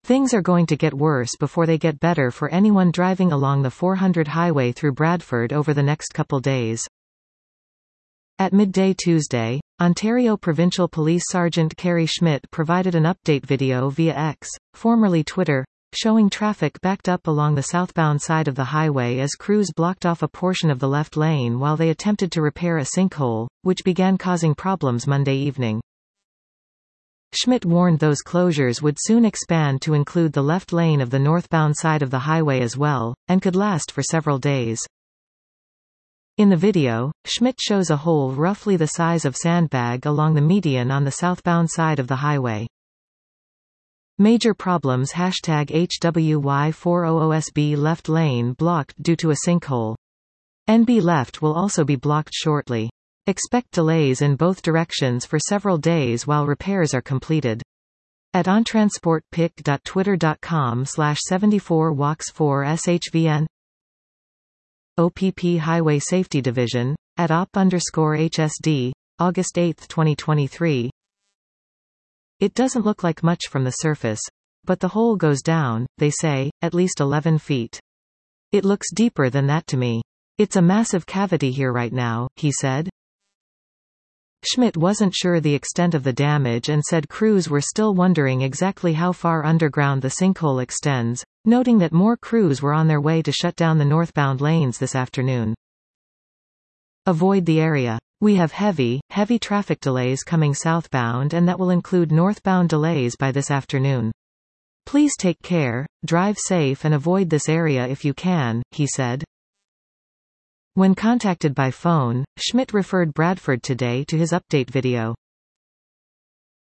Things are going to get worse before they get better for anyone driving along the 400 highway through Bradford over the next couple days. At midday Tuesday, Ontario Provincial Police Sergeant Kerry Schmidt provided an update video via X, formerly Twitter, showing traffic backed up along the southbound side of the highway as crews blocked off a portion of the left lane while they attempted to repair a sinkhole, which began causing problems Monday evening. Schmidt warned those closures would soon expand to include the left lane of the northbound side of the highway as well, and could last for several days. In the video, Schmidt shows a hole roughly the size of sandbag along the median on the southbound side of the highway. Major problems #HWY400SB left lane blocked due to a sinkhole. NB left will also be blocked shortly. Expect delays in both directions for several days while repairs are completed. At ontransportpic.twitter.com/74walks4shvn OPP Highway Safety Division, at op_HSD, August 8, 2023. It doesn't look like much from the surface. But the hole goes down, they say, at least 11 feet. It looks deeper than that to me. It's a massive cavity here right now, he said. Schmidt wasn't sure the extent of the damage and said crews were still wondering exactly how far underground the sinkhole extends, noting that more crews were on their way to shut down the northbound lanes this afternoon. Avoid the area. We have heavy traffic delays coming southbound, and that will include northbound delays by this afternoon. Please take care, drive safe and avoid this area if you can, he said. When contacted by phone, Schmidt referred Bradford today to his update video.